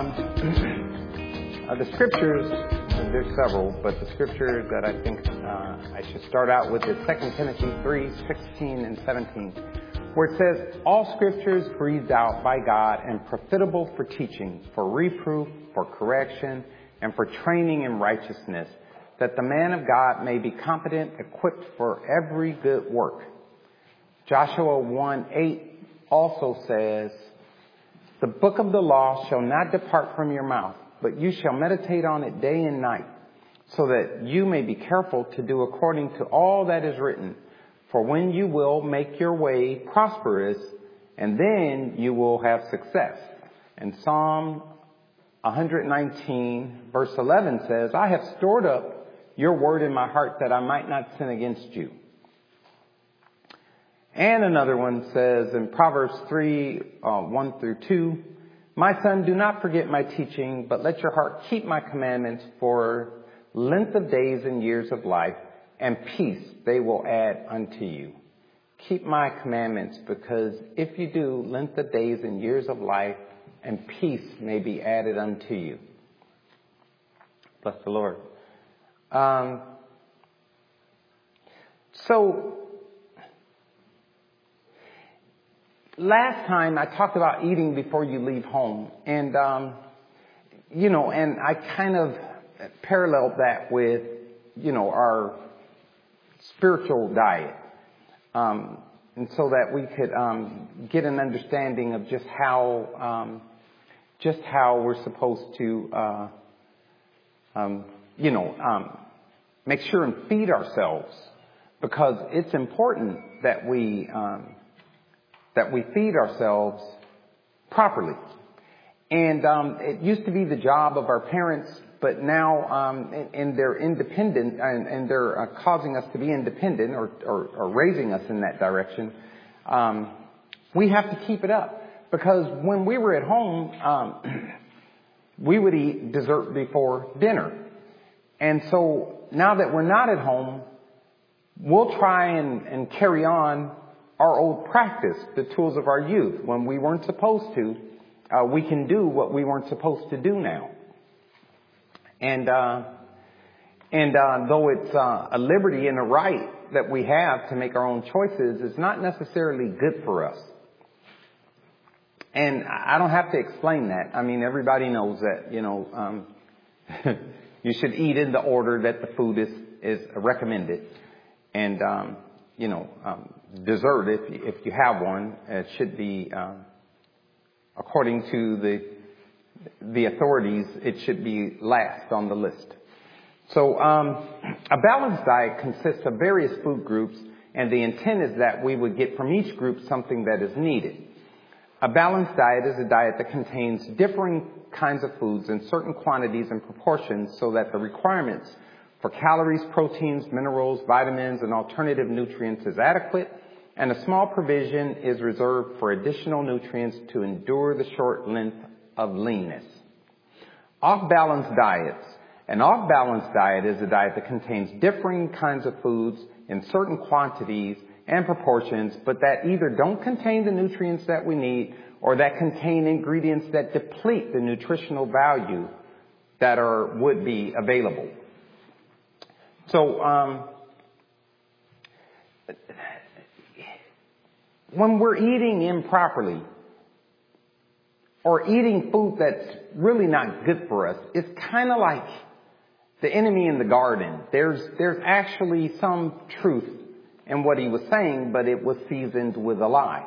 The scriptures, there's several, but the scripture that I think I should start out with is 2 Timothy 3:16 and 17, where it says, all scriptures breathed out by God and profitable for teaching, for reproof, for correction, and for training in righteousness, that the man of God may be competent, equipped for every good work. Joshua 1:8 also says, the book of the law shall not depart from your mouth, but you shall meditate on it day and night, so that you may be careful to do according to all that is written. For when you will make your way prosperous, and then you will have success. And Psalm 119 verse 11 says, I have stored up your word in my heart that I might not sin against you. And another one says in Proverbs 3:1-2, my son, do not forget my teaching, but let your heart keep my commandments, for length of days and years of life and peace they will add unto you. Keep my commandments, because if you do, length of days and years of life and peace may be added unto you. Bless the Lord. Last time I talked about eating before you leave home, and and I kind of paralleled that with, our spiritual diet, and so that we could get an understanding of just how we're supposed to, make sure and feed ourselves, because it's important that we feed ourselves properly. And it used to be the job of our parents, but now in their independent, and they're causing us to be independent or raising us in that direction, we have to keep it up. Because when we were at home, we would eat dessert before dinner. And so now that we're not at home, we'll try and carry on our old practice, the tools of our youth. When we weren't supposed to, we can do what we weren't supposed to do now. And though it's a liberty and a right that we have to make our own choices, it's not necessarily good for us. And I don't have to explain that. I mean, everybody knows that, you should eat in the order that the food is recommended. And, dessert, if you have one, it should be, according to the authorities, it should be last on the list. So, a balanced diet consists of various food groups, and the intent is that we would get from each group something that is needed. A balanced diet is a diet that contains differing kinds of foods in certain quantities and proportions, so that the requirements for calories, proteins, minerals, vitamins, and alternative nutrients is adequate, and a small provision is reserved for additional nutrients to endure the short length of leanness. Off-balance diets. An off-balance diet is a diet that contains differing kinds of foods in certain quantities and proportions, but that either don't contain the nutrients that we need, or that contain ingredients that deplete the nutritional value that would be available. So, when we're eating improperly, or eating food that's really not good for us, it's kind of like the enemy in the garden. There's actually some truth in what he was saying, but it was seasoned with a lie.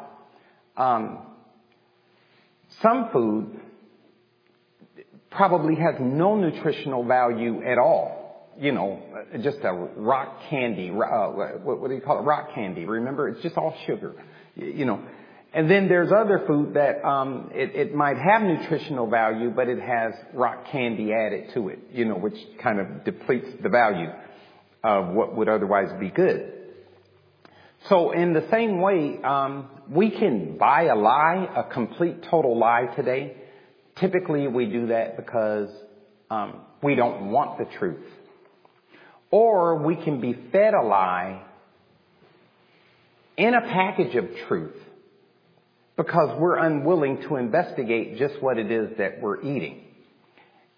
Some food probably has no nutritional value at all. Just a rock candy. What do you call it? Rock candy. Remember, it's just all sugar. And then there's other food that it might have nutritional value, but it has rock candy added to it. Which kind of depletes the value of what would otherwise be good. So in the same way, we can buy a lie, a complete total lie today. Typically, we do that because we don't want the truth. Or we can be fed a lie in a package of truth because we're unwilling to investigate just what it is that we're eating.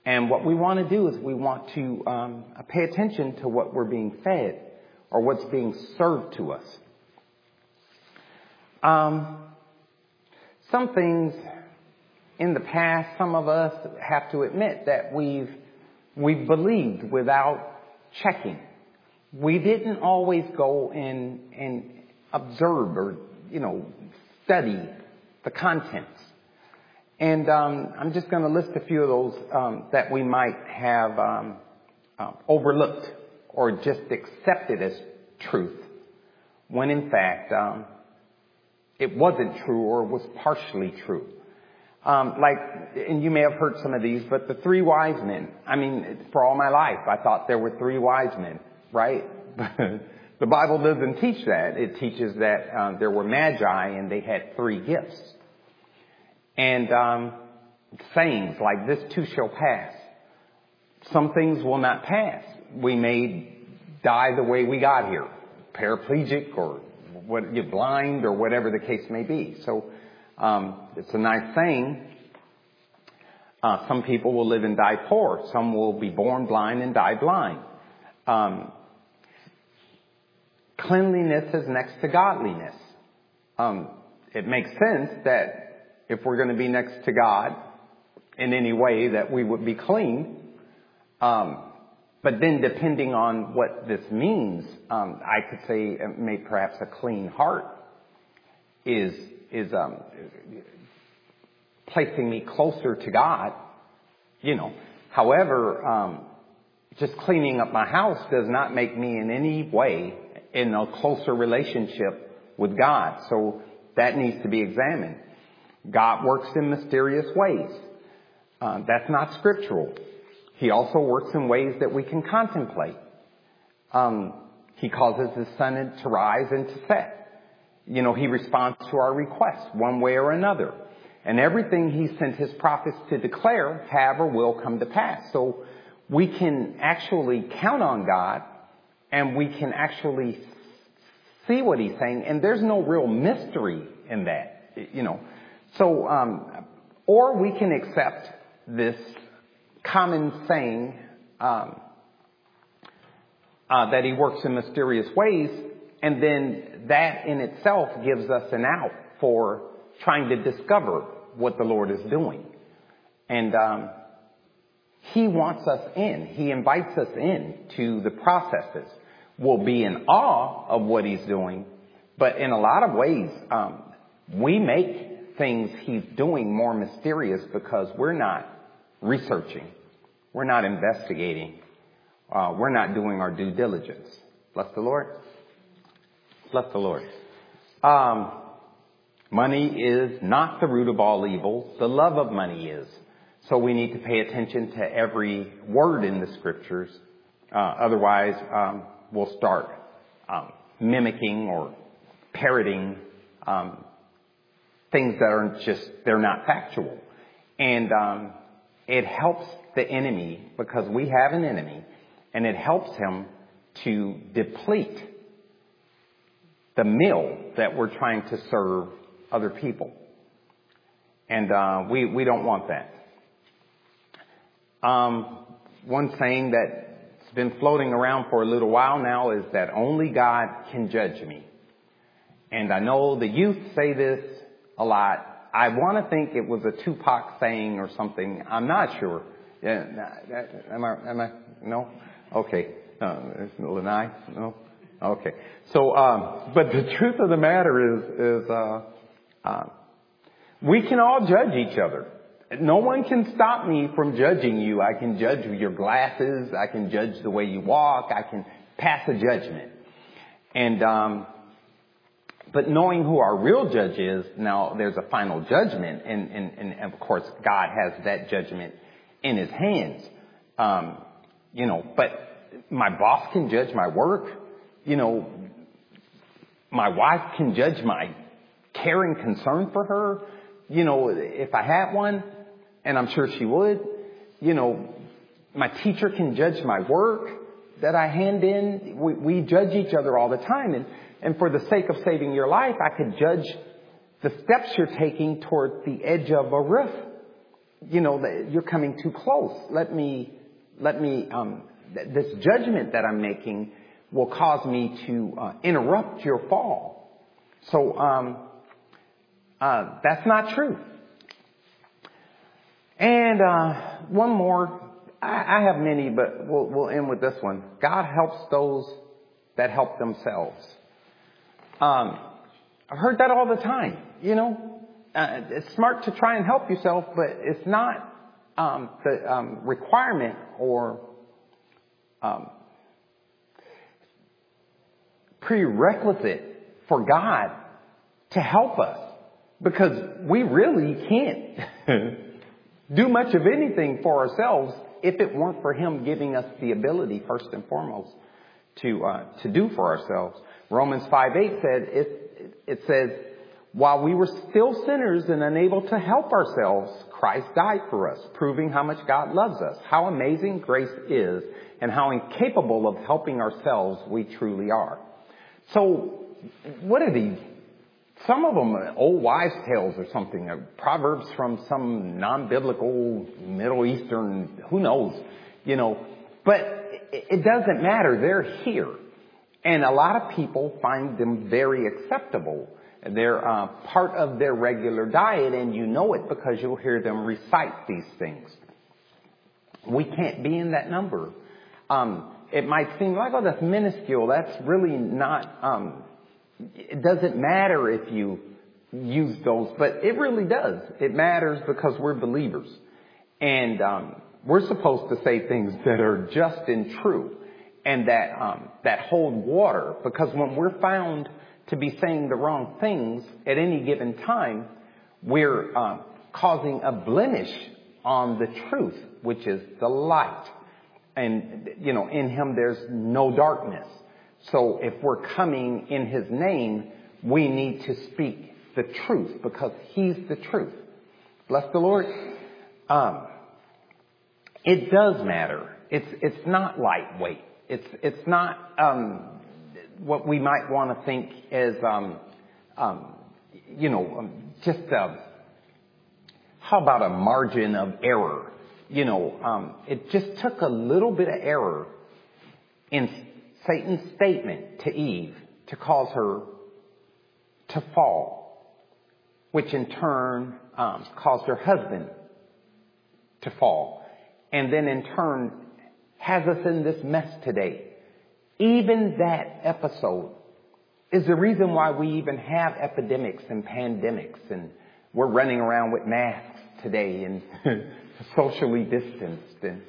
And what we want to do is we want to pay attention to what we're being fed or what's being served to us. Some things in the past, some of us have to admit that we've believed without checking. We didn't always go and observe or, study the contents. And I'm just going to list a few of those that we might have overlooked or just accepted as truth, when in fact it wasn't true or was partially true. And you may have heard some of these, but the 3 wise men. I mean, for all my life, I thought there were 3 wise men, right? The Bible doesn't teach that. It teaches that there were magi and they had 3 gifts. And sayings like, this too shall pass. Some things will not pass. We may die the way we got here, paraplegic or blind or whatever the case may be. So it's a nice saying. Some people will live and die poor. Some will be born blind and die blind. Cleanliness is next to godliness. It makes sense that if we're going to be next to God in any way, that we would be clean. But then depending on what this means, I could say perhaps a clean heart is placing me closer to God, However, just cleaning up my house does not make me in any way in a closer relationship with God. So that needs to be examined. God works in mysterious ways. That's not scriptural. He also works in ways that we can contemplate. He causes the sun to rise and to set. He responds to our requests one way or another. And everything he sent his prophets to declare have or will come to pass. So we can actually count on God and we can actually see what he's saying. And there's no real mystery in that, So, or we can accept this common saying that he works in mysterious ways, and then that in itself gives us an out for trying to discover what the Lord is doing. And he wants us in. He invites us in to the processes. We'll be in awe of what he's doing, but in a lot of ways, we make things he's doing more mysterious because we're not researching. We're not investigating. We're not doing our due diligence. Bless the Lord. Bless the Lord. Money is not the root of all evil. The love of money is. So we need to pay attention to every word in the scriptures. Otherwise, we'll start mimicking or parroting things that they're not factual. And it helps the enemy, because we have an enemy, and it helps him to deplete the meal that we're trying to serve other people. And we don't want that. One saying that's been floating around for a little while now is that only God can judge me. And I know the youth say this a lot. I want to think it was a Tupac saying or something. I'm not sure. Yeah, am I? No? Okay. Lanai? No? Okay. So, but the truth of the matter is we can all judge each other. No one can stop me from judging you. I can judge your glasses. I can judge the way you walk. I can pass a judgment. And, but knowing who our real judge is, now there's a final judgment, and of course God has that judgment in his hands. But my boss can judge my work. My wife can judge my care and concern for her. If I had one, and I'm sure she would, my teacher can judge my work that I hand in. We judge each other all the time. And for the sake of saving your life, I could judge the steps you're taking toward the edge of a roof. you're coming too close. This judgment that I'm making will cause me to interrupt your fall. So that's not true. And one more. I have many, but we'll end with this one. God helps those that help themselves. I've heard that all the time. It's smart to try and help yourself, but it's not the requirement or prerequisite for God to help us, because we really can't do much of anything for ourselves if it weren't for Him giving us the ability, first and foremost, to do for ourselves. Romans 5:8 says, while we were still sinners and unable to help ourselves, Christ died for us, proving how much God loves us, how amazing grace is, and how incapable of helping ourselves we truly are. So, what are these? Some of them are old wives' tales or something, or proverbs from some non-biblical Middle Eastern, who knows, But it doesn't matter. They're here. And a lot of people find them very acceptable. They're part of their regular diet, and you know it because you'll hear them recite these things. We can't be in that number. It might seem like, oh, that's minuscule. That's really not... It doesn't matter if you use those, but it really does. It matters because we're believers. And we're supposed to say things that are just and true and that hold water. Because when we're found to be saying the wrong things at any given time, we're causing a blemish on the truth, which is the light. And, in Him there's no darkness. So if we're coming in His name, we need to speak the truth because He's the truth. Bless the Lord. It does matter. It's not lightweight. It's not what we might want to think as how about a margin of error? It just took a little bit of error in Satan's statement to Eve to cause her to fall, which in turn caused her husband to fall, and then in turn has us in this mess today. Even that episode is the reason why we even have epidemics and pandemics, and we're running around with masks today and socially distanced, and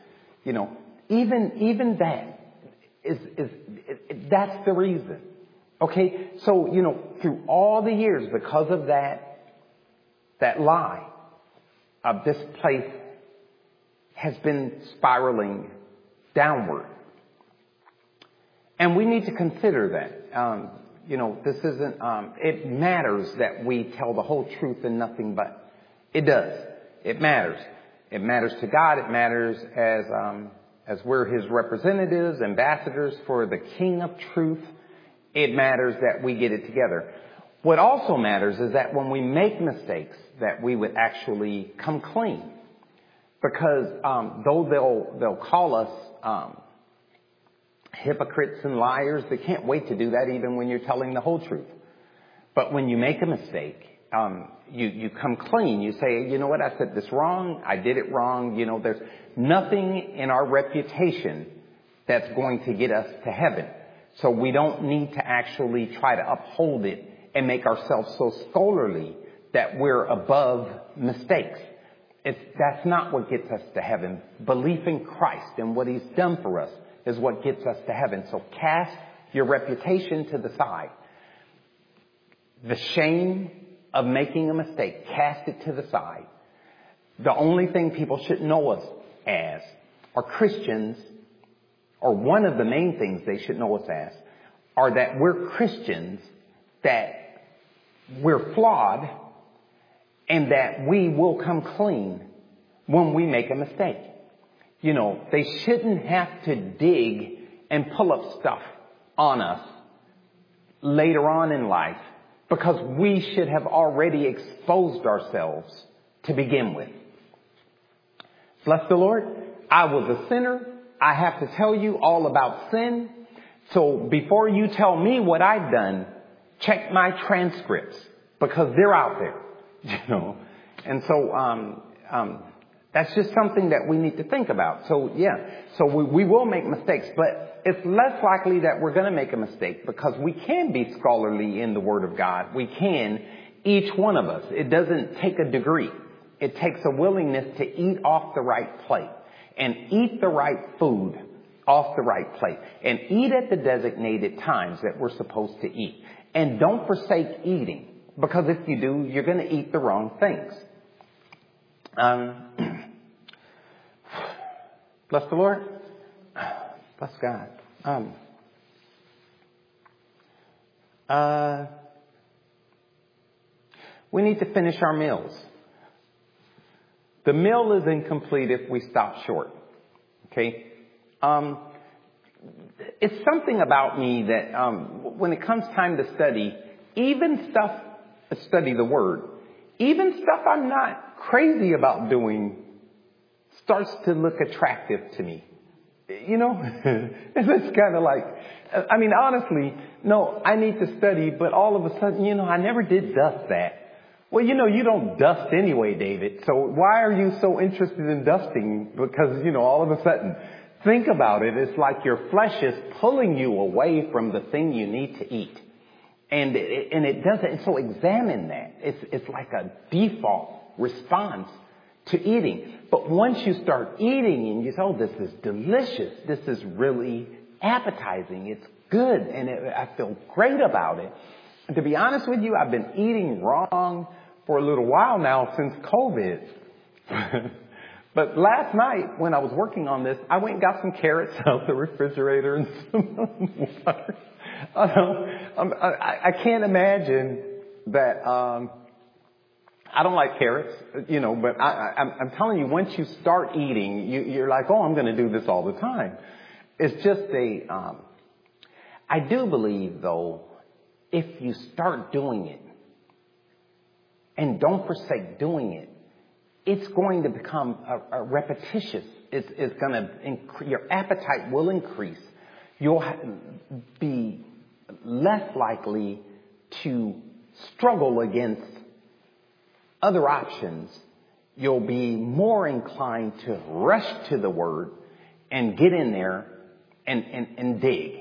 even that. That's the reason. Okay? So, through all the years, because of that lie, this place has been spiraling downward. And we need to consider that. This isn't, it matters that we tell the whole truth and nothing but. It does. It matters. It matters to God. It matters as we're His representatives, ambassadors for the King of Truth. It matters that we get it together. What also matters is that when we make mistakes, that we would actually come clean. Because though they'll call us hypocrites and liars, they can't wait to do that even when you're telling the whole truth. But when you make a mistake, you come clean. You say, you know what, I said this wrong. I did it wrong. There's nothing in our reputation that's going to get us to heaven. So we don't need to actually try to uphold it and make ourselves so scholarly that we're above mistakes. That's not what gets us to heaven. Belief in Christ and what He's done for us is what gets us to heaven. So cast your reputation to the side. The shame of making a mistake, cast it to the side. The only thing people should know us as are Christians, or one of the main things they should know us as, are that we're Christians, that we're flawed, and that we will come clean when we make a mistake. They shouldn't have to dig and pull up stuff on us later on in life, because we should have already exposed ourselves to begin with. Bless the Lord. I was a sinner. I have to tell you all about sin. So before you tell me what I've done, check my transcripts because they're out there, And so, that's just something that we need to think about. So we will make mistakes, but it's less likely that we're going to make a mistake because we can be scholarly in the Word of God. We can, each one of us. It doesn't take a degree. It takes a willingness to eat off the right plate and eat the right food off the right plate and eat at the designated times that we're supposed to eat. And don't forsake eating because if you do, you're going to eat the wrong things. Bless the Lord. Bless God. We need to finish our meals. The meal is incomplete if we stop short. Okay? It's something about me that when it comes time to study, study the Word, even stuff I'm not crazy about doing starts to look attractive to me. It's kind of like, honestly, no, I need to study, but all of a sudden, I never did dust that. Well, you don't dust anyway, David. So why are you so interested in dusting? Because, all of a sudden, think about it. It's like your flesh is pulling you away from the thing you need to eat. And it doesn't. And so examine that. It's like a default response to eating. But once you start eating and you say, oh, this is delicious. This is really appetizing. It's good. And I feel great about it. And to be honest with you, I've been eating wrong for a little while now since COVID. But last night when I was working on this, I went and got some carrots out the refrigerator and some water. I can't imagine that. I don't like carrots, but I'm telling you, once you start eating, you're like, oh, I'm going to do this all the time. It's just I do believe, though, if you start doing it and don't forsake doing it, it's going to become a repetitious. It's going to your appetite will increase. You'll be less likely to struggle against other options. You'll be more inclined to rush to the Word and get in there and dig.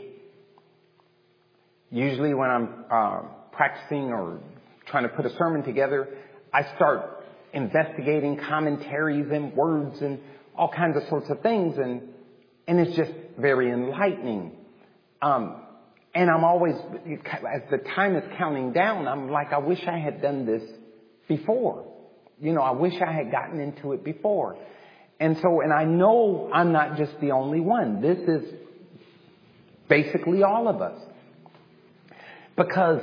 Usually when I'm practicing or trying to put a sermon together, I start investigating commentaries and words and all kinds of sorts of things, and it's just very enlightening. And I'm always, as the time is counting down, I'm like, I wish I had done this before. I wish I had gotten into it before. And I know I'm not just the only one. This is basically all of us. Because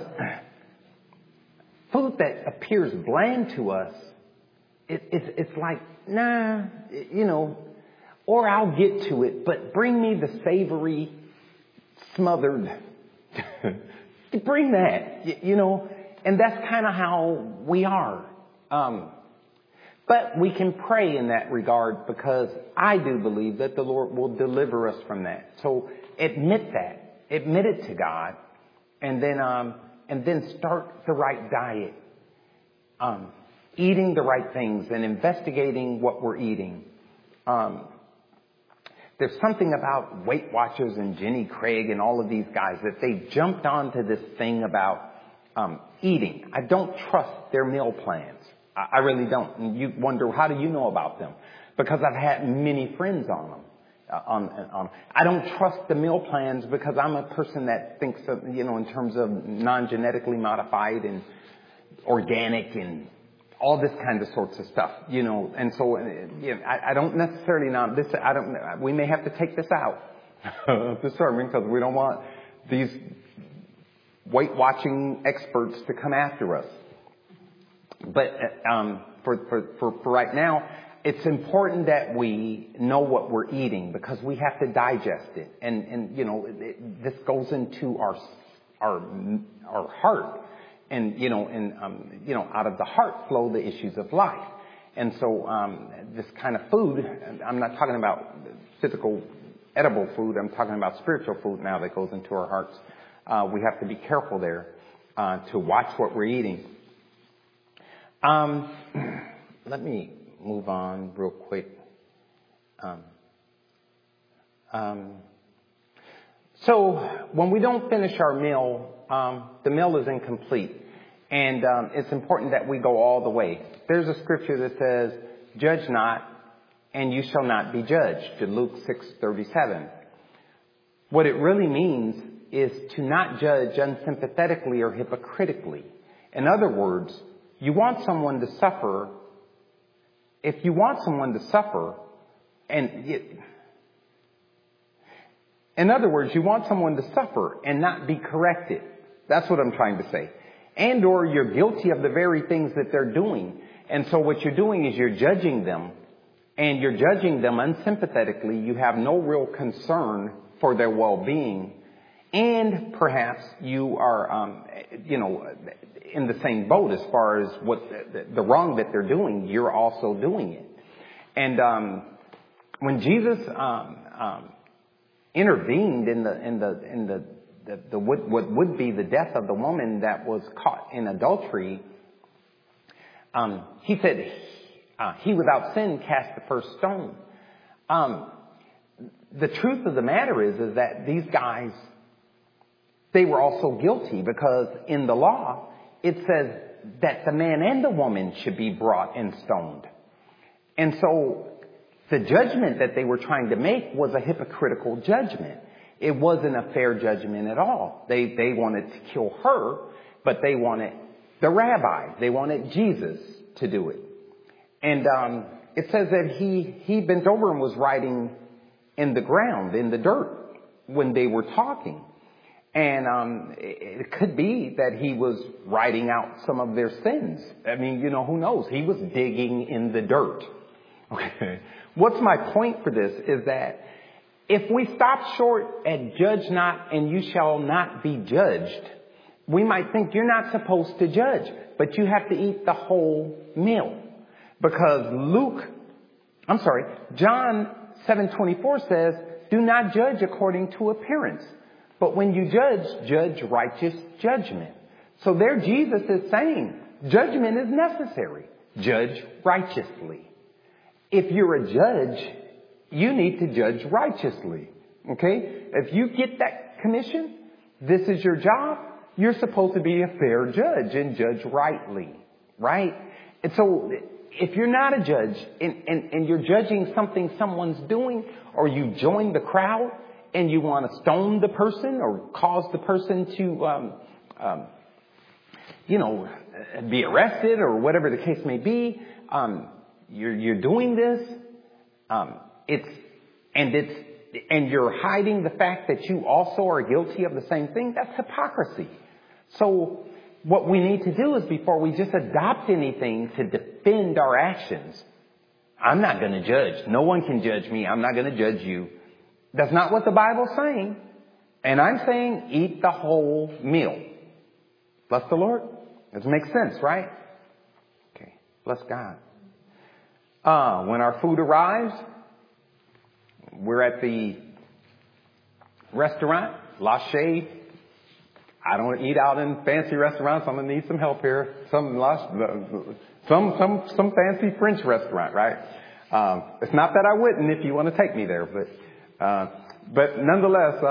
food that appears bland to us, it's like, nah, or I'll get to it, but bring me the savory, smothered, bring that, and that's kind of how we are. But we can pray in that regard because I do believe that the Lord will deliver us from that. So admit that, admit it to God, and then start the right diet, eating the right things and investigating what we're eating. There's something about Weight Watchers and Jenny Craig and all of these guys that they jumped onto this thing about eating. I don't trust their meal plans. I really don't. And you wonder, how do you know about them? Because I've had many friends on them. I don't trust the meal plans because I'm a person that thinks of, in terms of non-genetically modified and organic and all this kind of sorts of stuff, and so, I don't necessarily we may have to take this out of the sermon because we don't want these weight watching experts to come after us. But, for right now, it's important that we know what we're eating because we have to digest it. And this goes into our heart. And, out of the heart flow the issues of life. And so this kind of food, I'm not talking about physical edible food. I'm talking about spiritual food now that goes into our hearts. We have to be careful there to watch what we're eating. Let me move on real quick. So when we don't finish our meal, the meal is incomplete. And it's important that we go all the way. There's a scripture that says, "Judge not, and you shall not be judged," in Luke 6:37. What it really means is to not judge unsympathetically or hypocritically. In other words, you want someone to suffer. If you want someone to suffer, in other words, you want someone to suffer and not be corrected. That's what I'm trying to say. And or you're guilty of the very things that they're doing. And so what you're doing is you're judging them, and you're judging them unsympathetically. You have no real concern for their well-being. And perhaps you are, in the same boat as far as what the wrong that they're doing, you're also doing it. And when Jesus intervened in what would be the death of the woman that was caught in adultery, he said, "He without sin cast the first stone." The truth of the matter is that these guys, they were also guilty, because in the law it says that the man and the woman should be brought and stoned. And so the judgment that they were trying to make was a hypocritical judgment. It wasn't a fair judgment at all. They wanted to kill her, but they wanted the rabbi. They wanted Jesus to do it. And it says that he bent over and was writing in the ground, in the dirt, when they were talking. And it could be that he was writing out some of their sins. I mean, who knows? He was digging in the dirt. Okay. What's my point for this is that if we stop short at "judge not and you shall not be judged," we might think you're not supposed to judge, but you have to eat the whole meal. Because John 7:24 says, "Do not judge according to appearance, but when you judge righteous judgment." So there Jesus is saying judgment is necessary. Judge righteously. If you're a judge, you need to judge righteously. Okay? If you get that commission, this is your job, you're supposed to be a fair judge and judge rightly. Right? And so if you're not a judge and you're judging something someone's doing, or you join the crowd and you want to stone the person or cause the person to, be arrested or whatever the case may be, you're doing this, and you're hiding the fact that you also are guilty of the same thing. That's hypocrisy. So what we need to do is, before we just adopt anything to defend our actions, I'm not going to judge. No one can judge me. I'm not going to judge you. That's not what the Bible's saying. And I'm saying eat the whole meal. Bless the Lord. This makes sense, right? Okay. Bless God. When our food arrives, we're at the restaurant, La Chez. I don't eat out in fancy restaurants. I'm going to need some help here. Some fancy French restaurant, right? It's not that I wouldn't if you want to take me there, but nonetheless,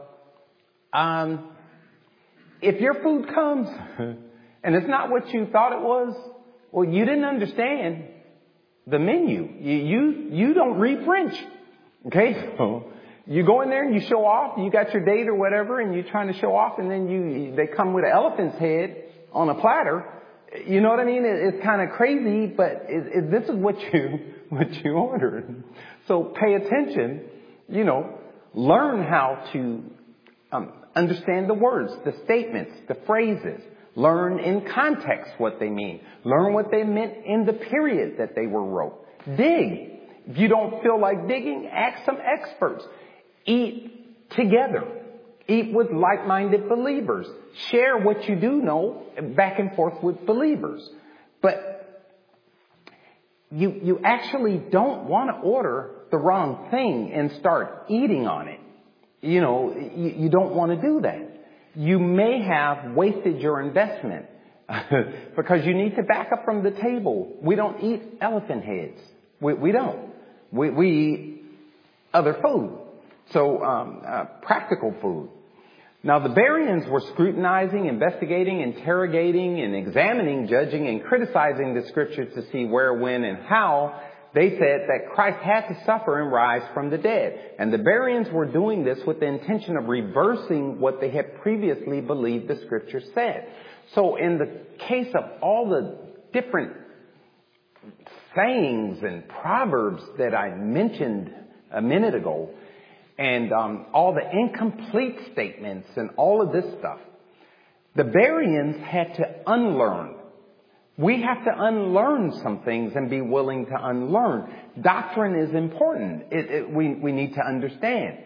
if your food comes and it's not what you thought it was, well, you didn't understand the menu. You don't read French. Okay? So you go in there and you show off. You got your date or whatever, and you're trying to show off, and then they come with an elephant's head on a platter. You know what I mean? It's kind of crazy, but this is what you ordered. So pay attention. Learn how to understand the words, the statements, the phrases. Learn in context what they mean. Learn what they meant in the period that they were wrote. Dig. If you don't feel like digging, ask some experts. Eat together. Eat with like-minded believers. Share what you do know back and forth with believers. But you actually don't want to order the wrong thing and start eating on it. You don't want to do that. You may have wasted your investment because you need to back up from the table. We don't eat elephant heads. We don't. We eat other food. So, practical food. Now, the Bereans were scrutinizing, investigating, interrogating, and examining, judging, and criticizing the scriptures to see where, when, and how they said that Christ had to suffer and rise from the dead. And the Bereans were doing this with the intention of reversing what they had previously believed the scripture said. So in the case of all the different sayings and proverbs that I mentioned a minute ago, and all the incomplete statements and all of this stuff, the Bereans had to unlearn. We have to unlearn some things and be willing to unlearn. Doctrine is important. We need to understand.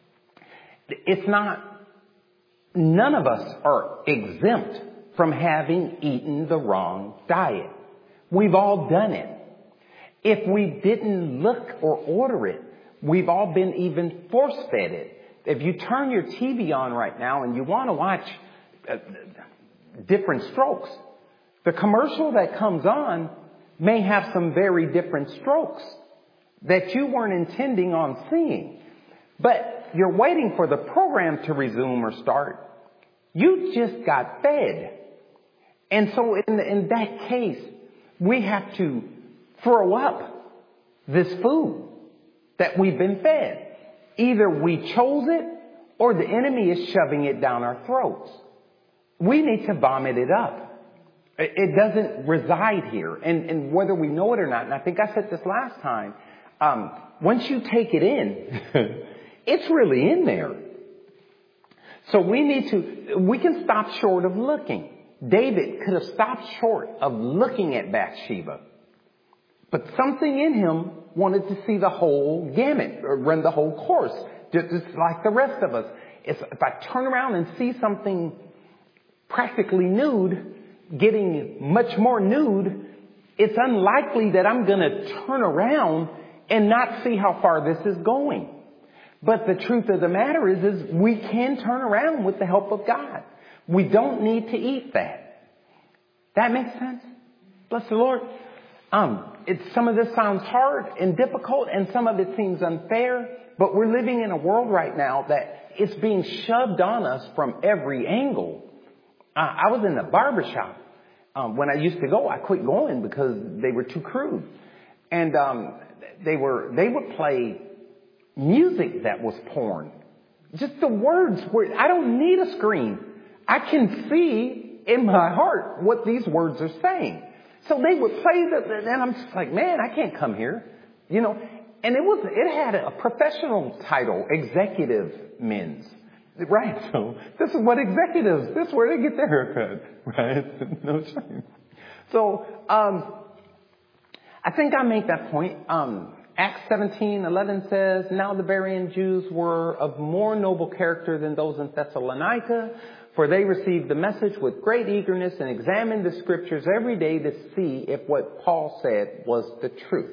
None of us are exempt from having eaten the wrong diet. We've all done it. If we didn't look or order it, we've all been even force-fed it. If you turn your TV on right now and you want to watch different strokes, the commercial that comes on may have some very different strokes that you weren't intending on seeing. But you're waiting for the program to resume or start. You just got fed. And so in that case, we have to throw up this food that we've been fed. Either we chose it or the enemy is shoving it down our throats. We need to vomit it up. It doesn't reside here. And whether we know it or not, and I think I said this last time, once you take it in, it's really in there. So we can stop short of looking. David could have stopped short of looking at Bathsheba. But something in him wanted to see the whole gamut, or run the whole course, just like the rest of us. If I turn around and see something practically nude, getting much more nude, it's unlikely that I'm going to turn around and not see how far this is going. But the truth of the matter is we can turn around with the help of God. We don't need to eat that. That makes sense? Bless the Lord. Some of this sounds hard and difficult, and some of it seems unfair, but we're living in a world right now that it's being shoved on us from every angle. I was in the barbershop. When I used to go, I quit going because they were too crude. And they would play music that was porn. Just the words were, I don't need a screen. I can see in my heart what these words are saying. So they would play and I'm just like, man, I can't come here. And it had a professional title, executive men's. Right. So this is what executives, this is where they get their haircut. Right. No shame. So, I think I make that point. Acts 17:11 says, now the Berean Jews were of more noble character than those in Thessalonica, for they received the message with great eagerness and examined the scriptures every day to see if what Paul said was the truth.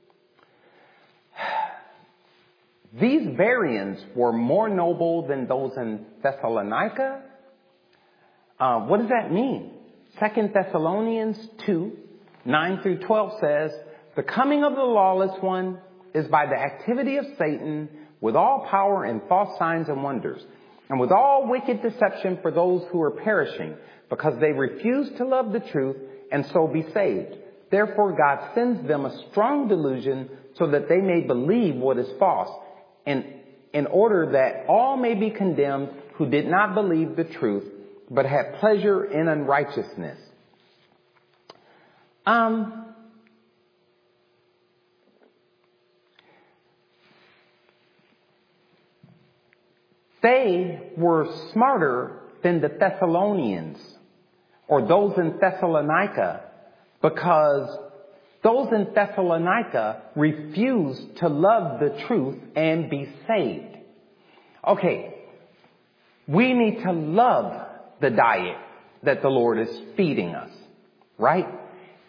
These Bereans were more noble than those in Thessalonica. What does that mean? 2 Thessalonians 2:9-12 says, the coming of the lawless one is by the activity of Satan with all power and false signs and wonders, and with all wicked deception for those who are perishing, because they refuse to love the truth and so be saved. Therefore God sends them a strong delusion so that they may believe what is false, and in order that all may be condemned who did not believe the truth, but had pleasure in unrighteousness. They were smarter than the Thessalonians or those in Thessalonica, because those in Thessalonica refused to love the truth and be saved. Okay, we need to love the diet that the Lord is feeding us, right?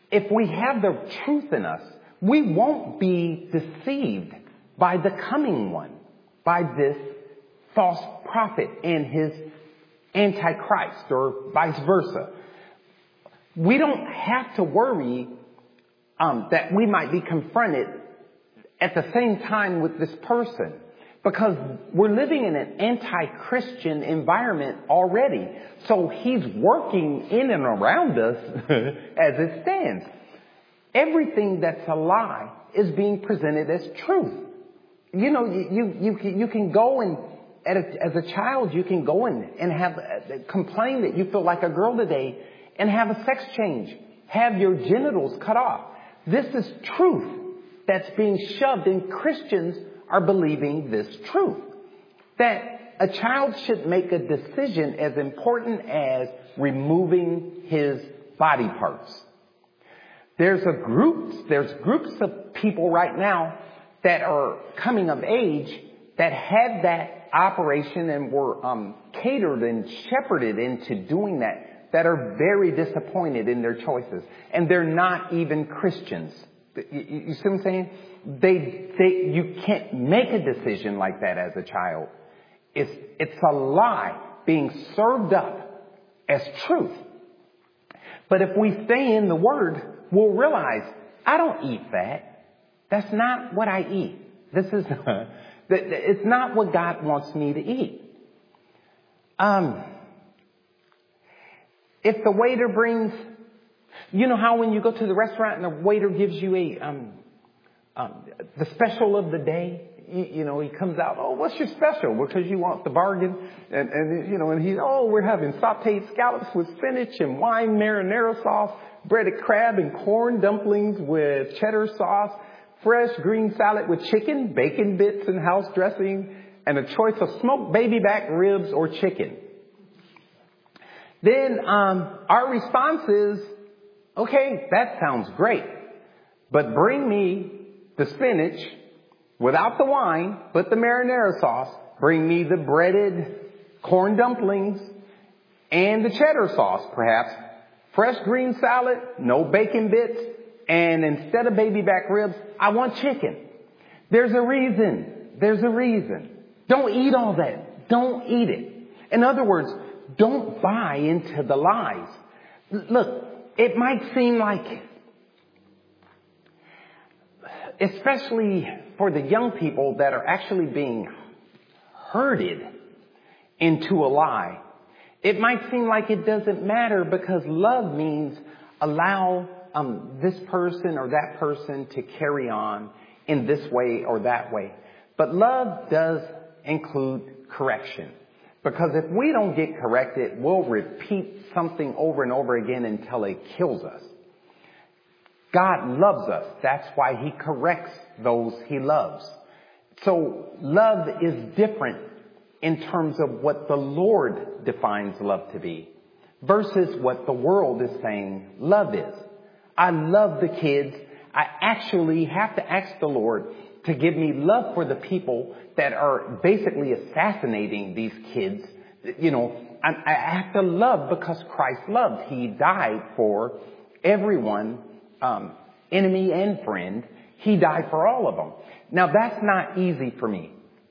if we have the truth in us, we won't be deceived by the coming one, by this false prophet and his antichrist, or vice versa. We don't have to worry that we might be confronted at the same time with this person, because we're living in an anti-Christian environment already. So he's working in and around us as it stands. Everything that's a lie is being presented as truth. You know, you can go and, as a child, you can go and have complain that you feel like a girl today and have a sex change, have your genitals cut off. This is truth that's being shoved, and Christians are believing this truth, that a child should make a decision as important as removing his body parts. There's groups of people right now that are coming of age that had that operation and were catered and shepherded into doing that are very disappointed in their choices. And they're not even Christians. You see what I'm saying? You can't make a decision like that as a child. It's a lie being served up as truth. But if we stay in the Word, we'll realize, I don't eat that. That's not what I eat. It's not what God wants me to eat. If the waiter brings, you know how when you go to the restaurant and the waiter gives you the special of the day, you know, he comes out, oh, what's your special? Because you want the bargain. And we're having sauteed scallops with spinach and wine marinara sauce, breaded crab and corn dumplings with cheddar sauce, fresh green salad with chicken, bacon bits and house dressing, and a choice of smoked baby back ribs or chicken. Then our response is, okay, that sounds great, but bring me the spinach without the wine, but the marinara sauce. Bring me the breaded corn dumplings and the cheddar sauce, perhaps. Fresh green salad, no bacon bits, and instead of baby back ribs, I want chicken. There's a reason. Don't eat all that. Don't eat it. In other words, don't buy into the lies. Look, it might seem like, especially for the young people that are actually being herded into a lie, it might seem like it doesn't matter because love means allow this person or that person to carry on in this way or that way. But love does include correction. Because if we don't get corrected, we'll repeat something over and over again until it kills us. God loves us. That's why He corrects those He loves. So love is different in terms of what the Lord defines love to be versus what the world is saying love is. I love the kids. I actually have to ask the Lord to give me love for the people that are basically assassinating these kids. You know, I have to love because Christ loved. He died for everyone, enemy and friend. He died for all of them. Now that's not easy for me.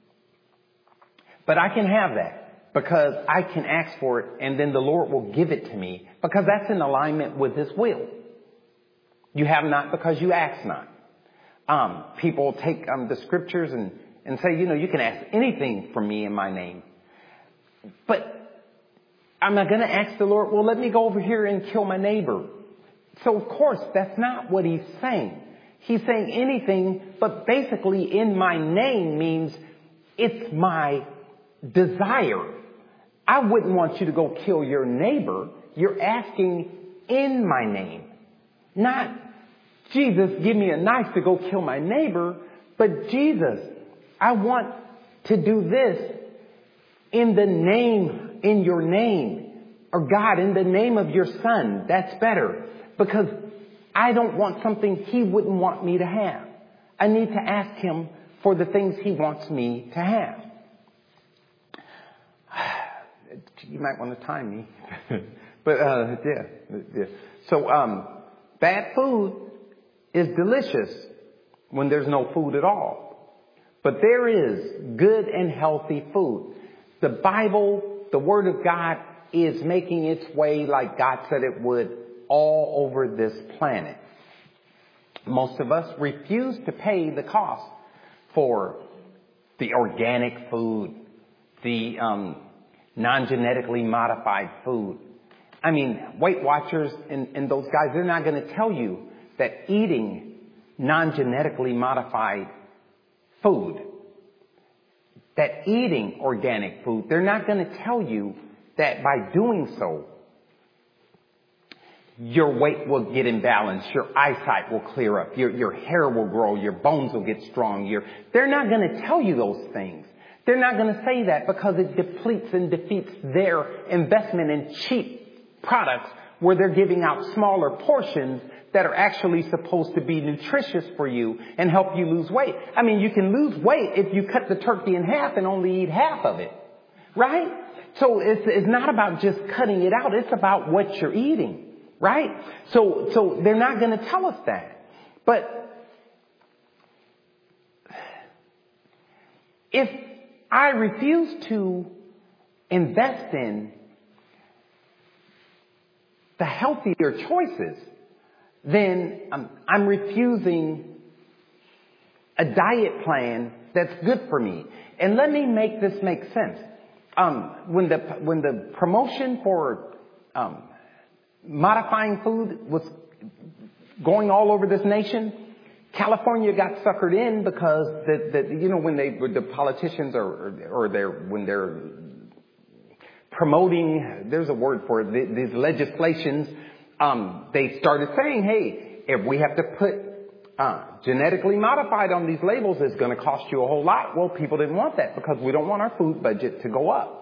But I can have that because I can ask for it and then the Lord will give it to me because that's in alignment with His will. You have not because you ask not. People take the scriptures and say, you know, you can ask anything from me in my name. But I'm not going to ask the Lord, well, let me go over here and kill my neighbor. So, of course, that's not what He's saying. He's saying anything, but basically in my name means it's my desire. I wouldn't want you to go kill your neighbor. You're asking in my name. Not, Jesus, give me a knife to go kill my neighbor, but Jesus, I want to do this in the name, in your name, or God, in the name of your Son. That's better because I don't want something He wouldn't want me to have. I need to ask Him for the things He wants me to have. You might want to time me, but yeah. So Bad food is delicious when there's no food at all. But there is good and healthy food. The Bible, the Word of God, is making its way like God said it would all over this planet. Most of us refuse to pay the cost for the organic food, the non-genetically modified food. I mean, Weight Watchers and those guys, they're not going to tell you that eating non-genetically modified food, that eating organic food, they're not going to tell you that by doing so, your weight will get in balance, your eyesight will clear up, your hair will grow, your bones will get strong. They're not going to tell you those things. They're not going to say that because it depletes and defeats their investment in cheap products where they're giving out smaller portions that are actually supposed to be nutritious for you and help you lose weight. I mean, you can lose weight if you cut the turkey in half and only eat half of it, right? So it's not about just cutting it out. It's about what you're eating. Right? So they're not going to tell us that. But if I refuse to invest in the healthier choices, then I'm refusing a diet plan that's good for me. And let me make this make sense. When the promotion for modifying food was going all over this nation, California got suckered in because when the politicians when they're promoting, there's a word for it, these legislations, they started saying, hey, if we have to put genetically modified on these labels, it's going to cost you a whole lot. Well, people didn't want that because we don't want our food budget to go up.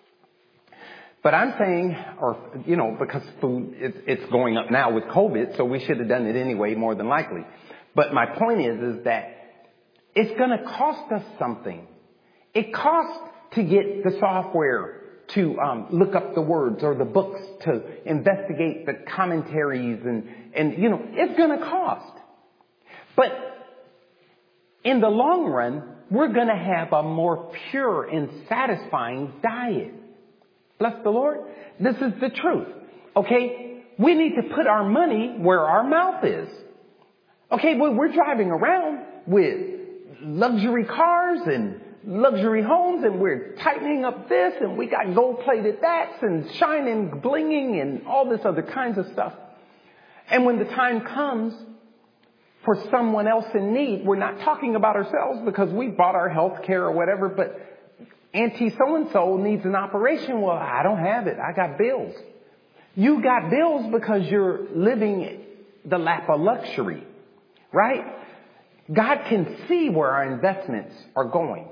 But I'm saying, because food, it's going up now with COVID, so we should have done it anyway, more than likely. But my point is that it's going to cost us something. It costs to get the software to look up the words or the books to investigate the commentaries and it's going to cost. But in the long run, we're going to have a more pure and satisfying diet. Bless the Lord. This is the truth. Okay? We need to put our money where our mouth is. Okay, well, we're driving around with luxury cars and luxury homes and we're tightening up this and we got gold-plated that's and shining, blinging and all this other kinds of stuff. And when the time comes for someone else in need, we're not talking about ourselves because we bought our health care or whatever, but Auntie so-and-so needs an operation. Well, I don't have it. I got bills. You got bills because you're living the lap of luxury, right? God can see where our investments are going.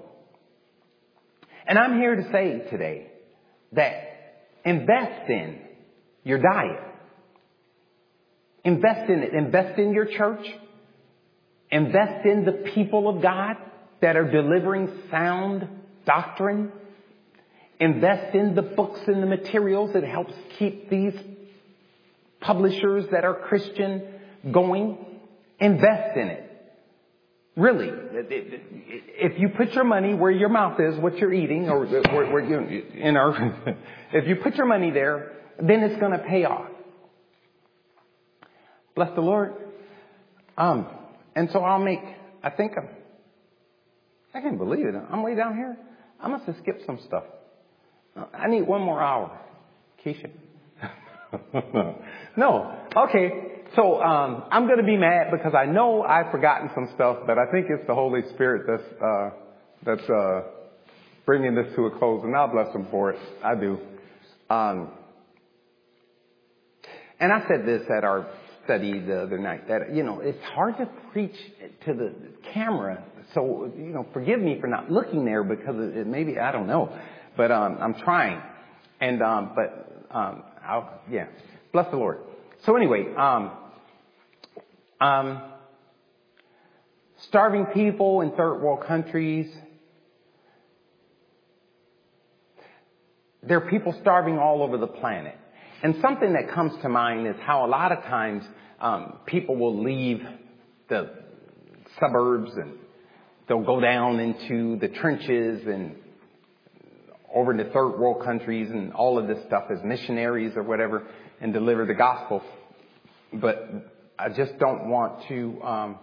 And I'm here to say today that invest in your diet. Invest in it. Invest in your church. Invest in the people of God that are delivering sound doctrine. Invest in the books and the materials that helps keep these publishers that are Christian going. Invest in it. Really, if you put your money where your mouth is, what you're eating, or where if you put your money there, then it's going to pay off. Bless the Lord. And so I can't believe it. I'm way down here. I must have skipped some stuff. I need one more hour. Keisha. No. Okay. So, I'm going to be mad because I know I've forgotten some stuff, but I think it's the Holy Spirit that's bringing this to a close, and I'll bless him for it. I do. And I said this at our study the other night that, it's hard to preach to the camera. So, forgive me for not looking there because it maybe, I don't know, but, I'm trying. And, bless the Lord. So anyway, starving people in third world countries. There are people starving all over the planet. And something that comes to mind is how a lot of times People will leave the suburbs and they'll go down into the trenches and over into third world countries and all of this stuff as missionaries or whatever and deliver the gospel. But I just don't want to,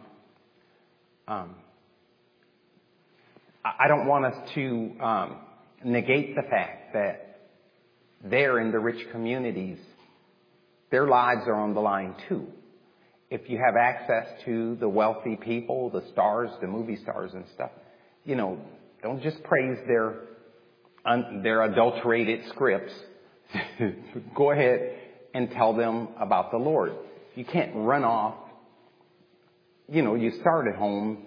I don't want us to negate the fact that there in the rich communities, their lives are on the line too. If you have access to the wealthy people, the stars, the movie stars and stuff, don't just praise their adulterated scripts. Go ahead and tell them about the Lord. You can't run off. You start at home.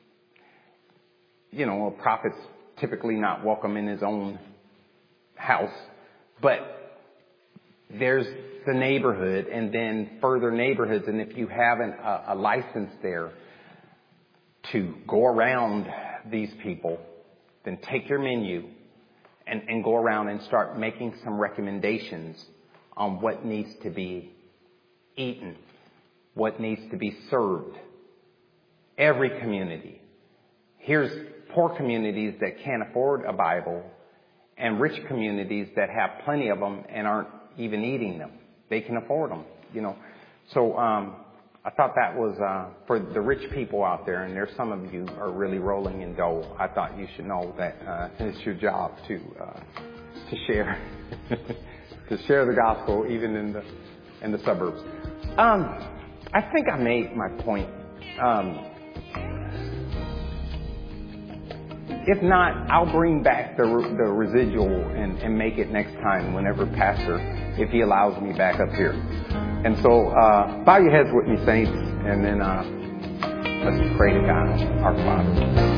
A prophet's typically not welcome in his own house, but there's the neighborhood and then further neighborhoods. And if you have a license there to go around these people, then take your menu and go around and start making some recommendations on what needs to be eaten, what needs to be served. Every community. Here's poor communities that can't afford a Bible and rich communities that have plenty of them and aren't even eating them. They can afford them, So I thought that was for the rich people out there, and there's some of you are really rolling in dough. I thought you should know that it's your job to share to share the gospel even in the suburbs. I think I made my point. If not, I'll bring back the residual and make it next time whenever Pastor, if he allows me back up here. And so, bow your heads with me, saints, and then let's pray to God, our Father.